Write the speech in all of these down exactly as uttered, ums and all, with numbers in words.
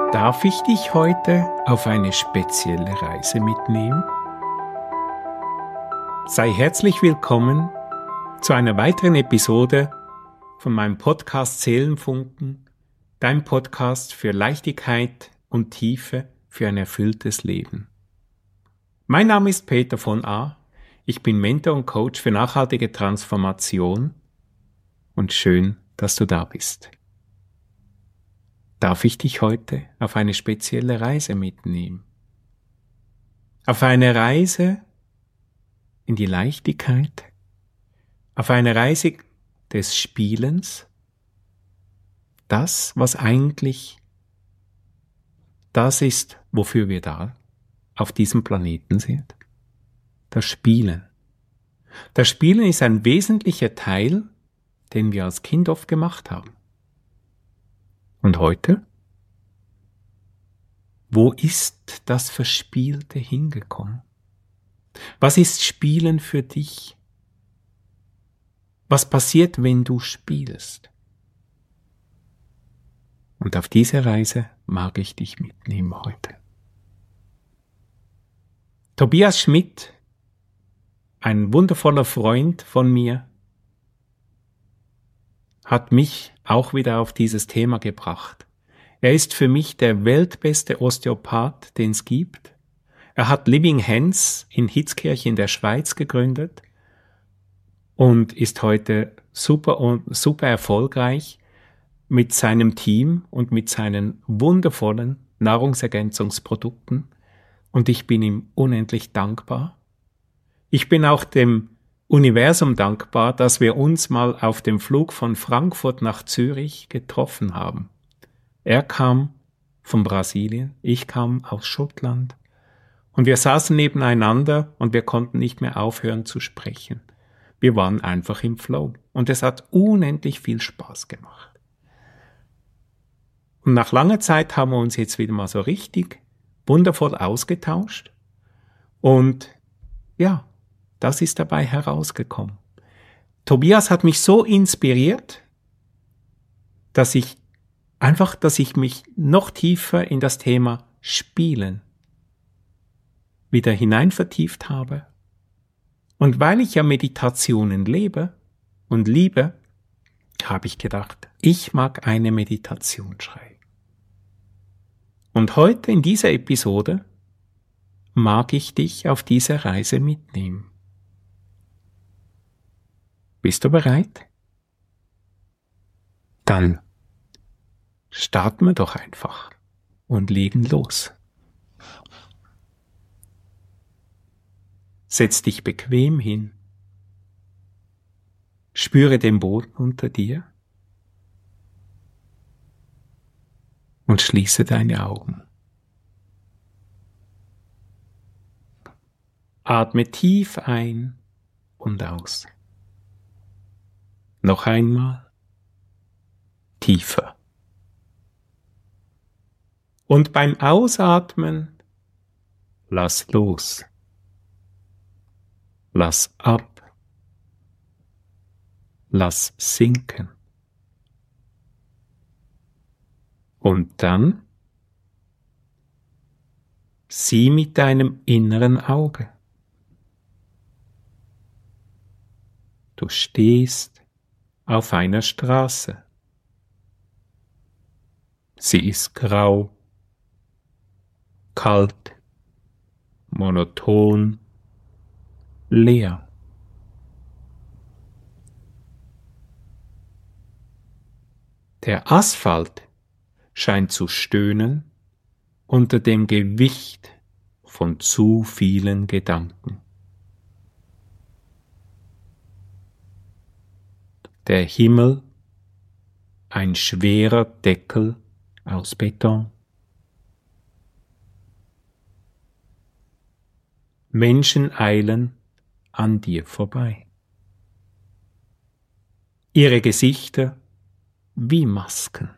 Darf ich dich heute auf eine spezielle Reise mitnehmen? Sei herzlich willkommen zu einer weiteren Episode von meinem Podcast Seelenfunken, dein Podcast für Leichtigkeit und Tiefe für ein erfülltes Leben. Mein Name ist Peter von A. Ich bin Mentor und Coach für nachhaltige Transformation und schön, dass du da bist. Darf ich dich heute auf eine spezielle Reise mitnehmen? Auf eine Reise in die Leichtigkeit, auf eine Reise des Spielens, das, was eigentlich das ist, wofür wir da auf diesem Planeten sind. Das Spielen. Das Spielen ist ein wesentlicher Teil, den wir als Kind oft gemacht haben. Und heute? Wo ist das Verspielte hingekommen? Was ist Spielen für dich? Was passiert, wenn du spielst? Und auf diese Reise mag ich dich mitnehmen heute. Tobias Schmidt, ein wundervoller Freund von mir, hat mich auch wieder auf dieses Thema gebracht. Er ist für mich der weltbeste Osteopath, den es gibt. Er hat Living Hands in Hitzkirch in der Schweiz gegründet und ist heute super, super erfolgreich mit seinem Team und mit seinen wundervollen Nahrungsergänzungsprodukten. Und ich bin ihm unendlich dankbar. Ich bin auch dem Universum dankbar, dass wir uns mal auf dem Flug von Frankfurt nach Zürich getroffen haben. Er kam von Brasilien, ich kam aus Schottland und wir saßen nebeneinander und wir konnten nicht mehr aufhören zu sprechen. Wir waren einfach im Flow und es hat unendlich viel Spaß gemacht. Und nach langer Zeit haben wir uns jetzt wieder mal so richtig wundervoll ausgetauscht und ja, das ist dabei herausgekommen. Tobias hat mich so inspiriert, dass ich einfach, dass ich mich noch tiefer in das Thema Spielen wieder hinein vertieft habe. Und weil ich ja Meditationen lebe und liebe, habe ich gedacht, ich mag eine Meditation schreiben. Und heute in dieser Episode mag ich dich auf diese Reise mitnehmen. Bist du bereit? Dann starten wir doch einfach und legen los. Setz dich bequem hin. Spüre den Boden unter dir und schließe deine Augen. Atme tief ein und aus. Noch einmal tiefer. Und beim Ausatmen lass los. Lass ab. Lass sinken. Und dann sieh mit deinem inneren Auge. Du stehst auf einer Straße. Sie ist grau, kalt, monoton, leer. Der Asphalt scheint zu stöhnen unter dem Gewicht von zu vielen Gedanken. Der Himmel, ein schwerer Deckel aus Beton. Menschen eilen an dir vorbei. Ihre Gesichter wie Masken.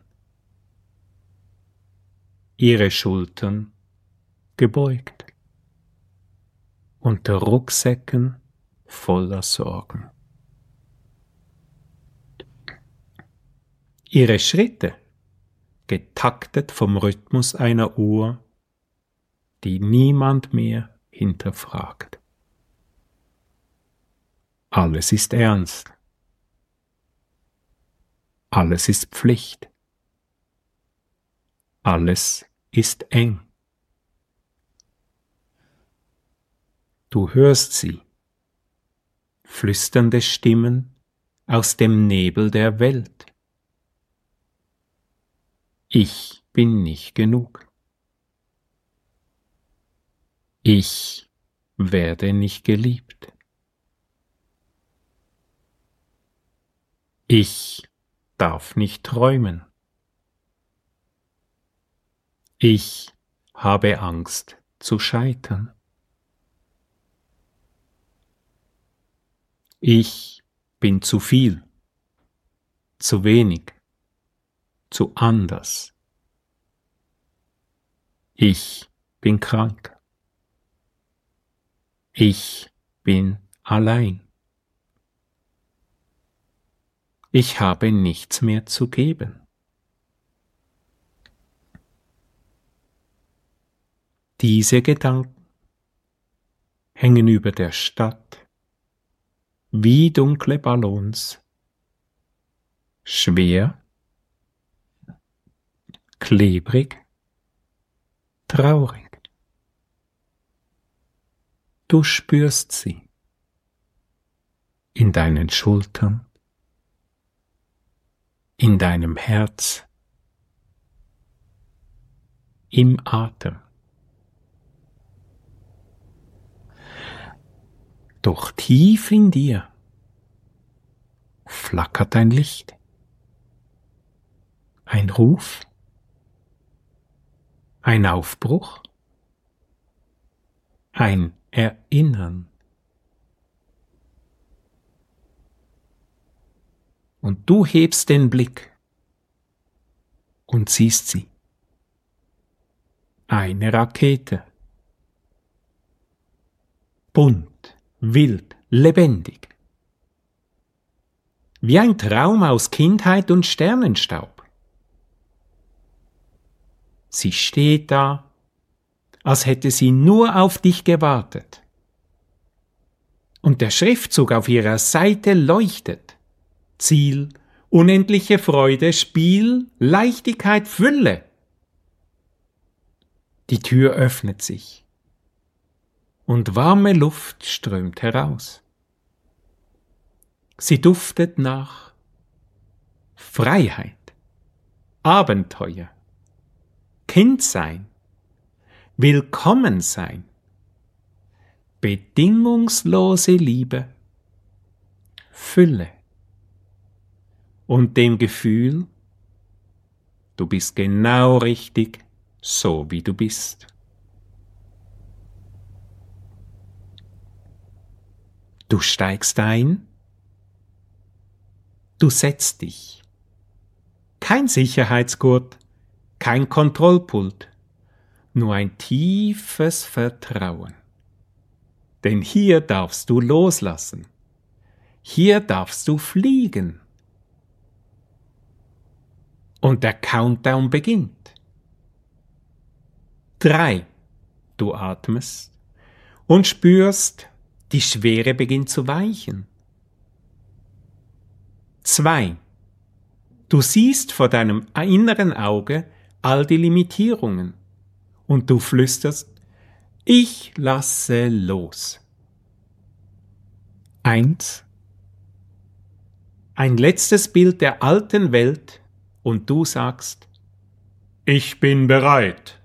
Ihre Schultern gebeugt. Unter Rucksäcken voller Sorgen. Ihre Schritte getaktet vom Rhythmus einer Uhr, die niemand mehr hinterfragt. Alles ist ernst. Alles ist Pflicht. Alles ist eng. Du hörst sie, flüsternde Stimmen aus dem Nebel der Welt. Ich bin nicht genug. Ich werde nicht geliebt. Ich darf nicht träumen. Ich habe Angst zu scheitern. Ich bin zu viel, zu wenig, zu anders. Ich bin krank. Ich bin allein. Ich habe nichts mehr zu geben. Diese Gedanken hängen über der Stadt wie dunkle Ballons, schwer, klebrig, traurig. Du spürst sie in deinen Schultern, in deinem Herz, im Atem. Doch tief in dir flackert ein Licht, ein Ruf, ein Aufbruch, ein Erinnern. Und du hebst den Blick und siehst sie. Eine Rakete. Bunt. Wild, lebendig. Wie ein Traum aus Kindheit und Sternenstaub. Sie steht da, als hätte sie nur auf dich gewartet. Und der Schriftzug auf ihrer Seite leuchtet. Ziel, unendliche Freude, Spiel, Leichtigkeit, Fülle. Die Tür öffnet sich. Und warme Luft strömt heraus. Sie duftet nach Freiheit, Abenteuer, Kindsein, Willkommensein, bedingungslose Liebe, Fülle und dem Gefühl, du bist genau richtig, so wie du bist. Du steigst ein, du setzt dich. Kein Sicherheitsgurt, kein Kontrollpult, nur ein tiefes Vertrauen. Denn hier darfst du loslassen, hier darfst du fliegen. Und der Countdown beginnt. Drei, du atmest und spürst, die Schwere beginnt zu weichen. Zwei. Du siehst vor deinem inneren Auge all die Limitierungen und du flüsterst, ich lasse los. Eins. Ein letztes Bild der alten Welt und du sagst, ich bin bereit.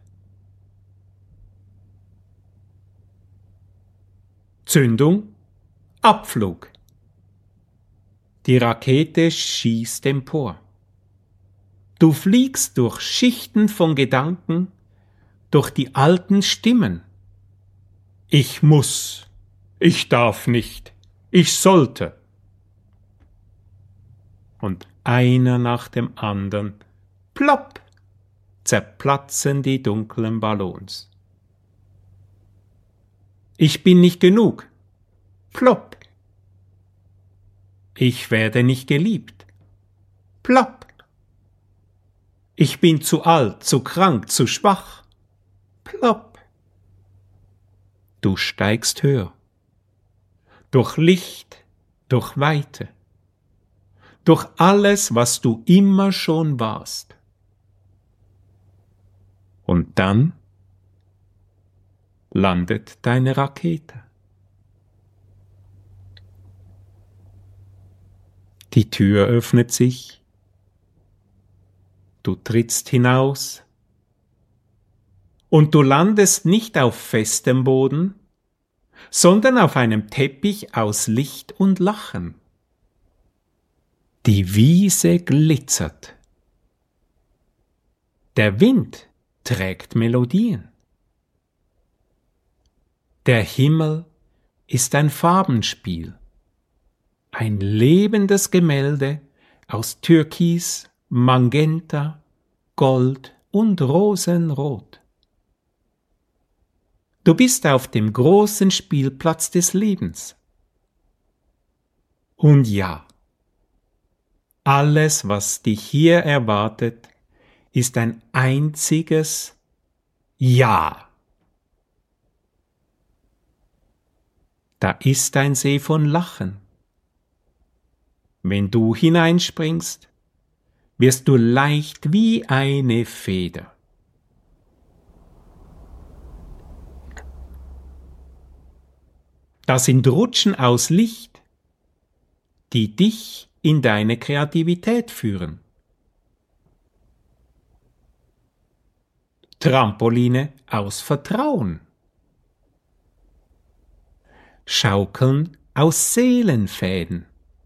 Zündung, Abflug. Die Rakete schießt empor. Du fliegst durch Schichten von Gedanken, durch die alten Stimmen. Ich muss, ich darf nicht, ich sollte. Und einer nach dem anderen, plopp, zerplatzen die dunklen Ballons. Ich bin nicht genug. Plopp. Ich werde nicht geliebt. Plopp. Ich bin zu alt, zu krank, zu schwach. Plopp. Du steigst höher. Durch Licht, durch Weite. Durch alles, was du immer schon warst. Und dann landet deine Rakete. Die Tür öffnet sich. Du trittst hinaus. Und du landest nicht auf festem Boden, sondern auf einem Teppich aus Licht und Lachen. Die Wiese glitzert. Der Wind trägt Melodien. Der Himmel ist ein Farbenspiel, ein lebendes Gemälde aus Türkis, Magenta, Gold und Rosenrot. Du bist auf dem großen Spielplatz des Lebens. Und ja, alles, was dich hier erwartet, ist ein einziges Ja. Da ist ein See von Lachen. Wenn du hineinspringst, wirst du leicht wie eine Feder. Das sind Rutschen aus Licht, die dich in deine Kreativität führen. Trampoline aus Vertrauen. Schaukeln aus Seelenfäden.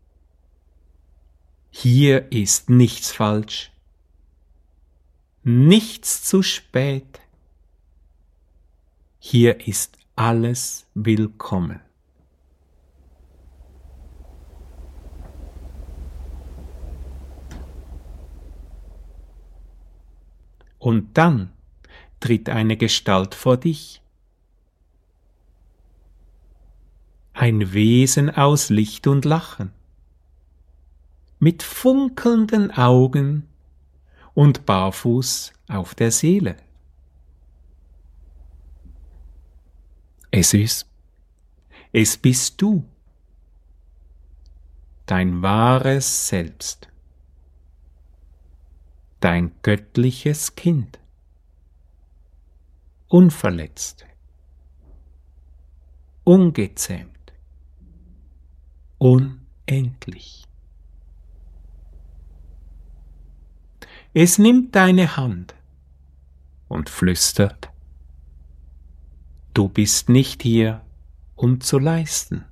Hier ist nichts falsch, nichts zu spät. Hier ist alles willkommen. Und dann tritt eine Gestalt vor dich. Ein Wesen aus Licht und Lachen, mit funkelnden Augen und barfuß auf der Seele. Es ist, es bist du, dein wahres Selbst, dein göttliches Kind, unverletzt, ungezähmt, unendlich. Es nimmt deine Hand und flüstert: Du bist nicht hier, um zu leisten.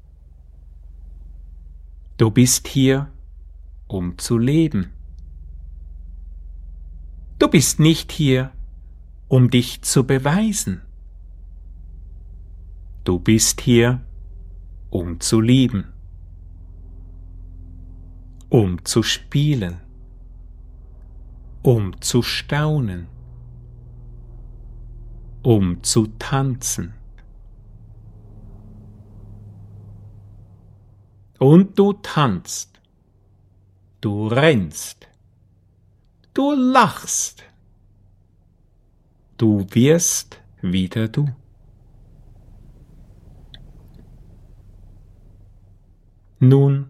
Du bist hier, um zu leben. Du bist nicht hier, um dich zu beweisen. Du bist hier, um zu lieben, um zu spielen, um zu staunen, um zu tanzen. Und du tanzt, du rennst, du lachst, du wirst wieder du. Nun,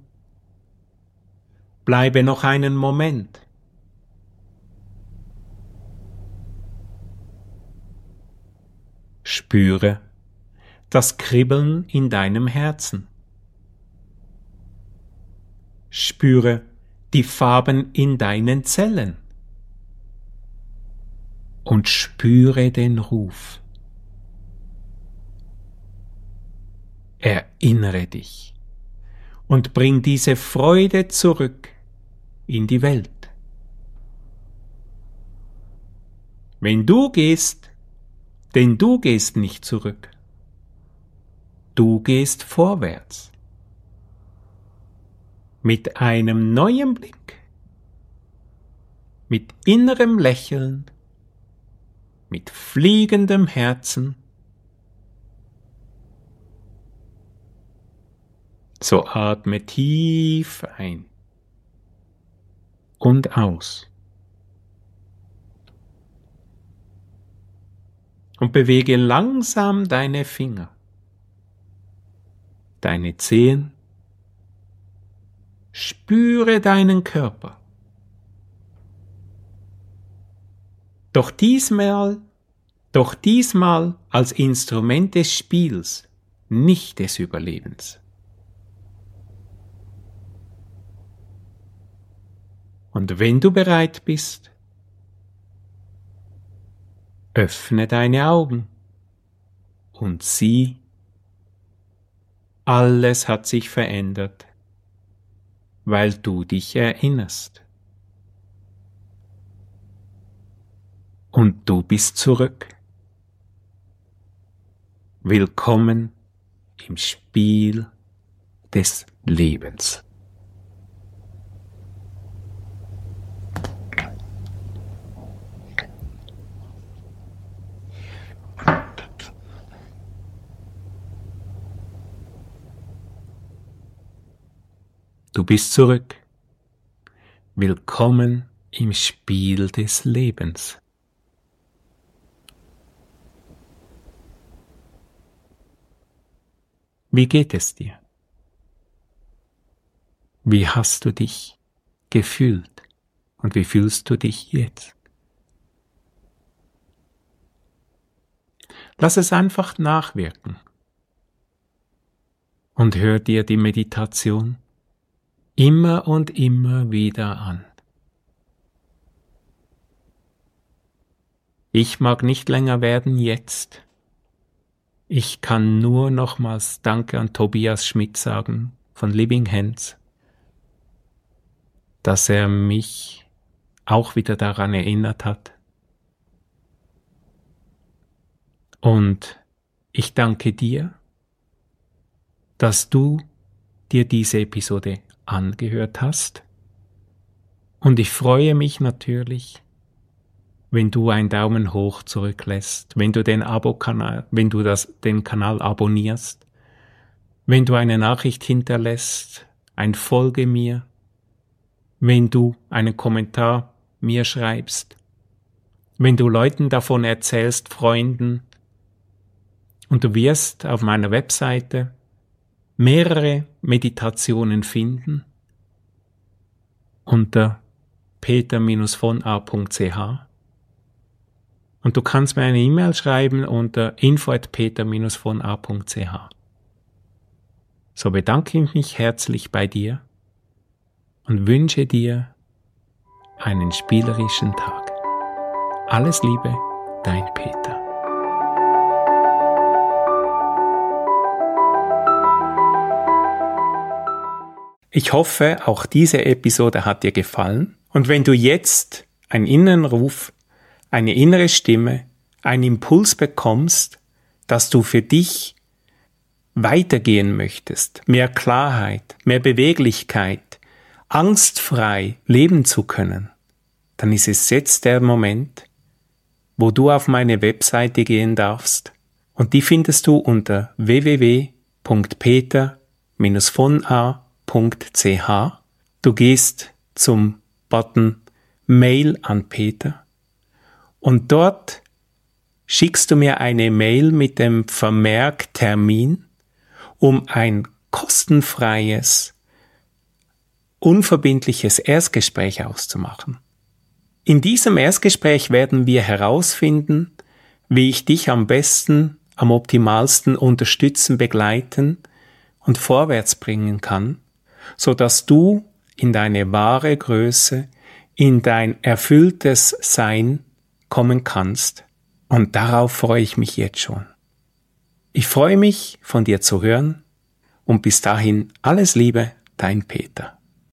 bleibe noch einen Moment. Spüre das Kribbeln in deinem Herzen. Spüre die Farben in deinen Zellen. Und spüre den Ruf. Erinnere dich und bring diese Freude zurück in die Welt. Wenn du gehst, denn du gehst nicht zurück. Du gehst vorwärts. Mit einem neuen Blick, mit innerem Lächeln, mit fliegendem Herzen. So atme tief ein und aus. und bewege langsam deine Finger, deine Zehen, spüre deinen Körper. Doch diesmal, doch diesmal als Instrument des Spiels, nicht des Überlebens. Und wenn du bereit bist, öffne deine Augen und sieh, alles hat sich verändert, weil du dich erinnerst. Und du bist zurück. Willkommen im Spiel des Lebens. Du bist zurück. Willkommen im Spiel des Lebens. Wie geht es dir? Wie hast du dich gefühlt und wie fühlst du dich jetzt? Lass es einfach nachwirken und hör dir die Meditation immer und immer wieder an. Ich mag nicht länger werden jetzt. Ich kann nur nochmals Danke an Tobias Schmidt sagen von Living Hands, dass er mich auch wieder daran erinnert hat. Und ich danke dir, dass du dir diese Episode angehört hast. Und ich freue mich natürlich, wenn du einen Daumen hoch zurücklässt, wenn du den Abo-Kanal, wenn du das, den Kanal abonnierst, wenn du eine Nachricht hinterlässt, ein Folge mir, wenn du einen Kommentar mir schreibst, wenn du Leuten davon erzählst, Freunden, und du wirst auf meiner Webseite mehrere Meditationen finden unter peter Bindestrich von a Punkt c h und du kannst mir eine E-Mail schreiben unter info at peter Bindestrich von a Punkt c h. So bedanke ich mich herzlich bei dir und wünsche dir einen spielerischen Tag. Alles Liebe, dein Peter. Ich hoffe, auch diese Episode hat dir gefallen und wenn du jetzt einen inneren Ruf, eine innere Stimme, einen Impuls bekommst, dass du für dich weitergehen möchtest, mehr Klarheit, mehr Beweglichkeit, angstfrei leben zu können, dann ist es jetzt der Moment, wo du auf meine Webseite gehen darfst und die findest du unter w w w Punkt peter Bindestrich von a Punkt c h. Du gehst zum Button Mail an Peter und dort schickst du mir eine Mail mit dem Vermerk Termin, um ein kostenfreies, unverbindliches Erstgespräch auszumachen. In diesem Erstgespräch werden wir herausfinden, wie ich dich am besten, am optimalsten unterstützen, begleiten und vorwärts bringen kann, so dass du in deine wahre Größe, in dein erfülltes Sein kommen kannst. Und darauf freue ich mich jetzt schon. Ich freue mich, von dir zu hören und bis dahin alles Liebe, dein Peter.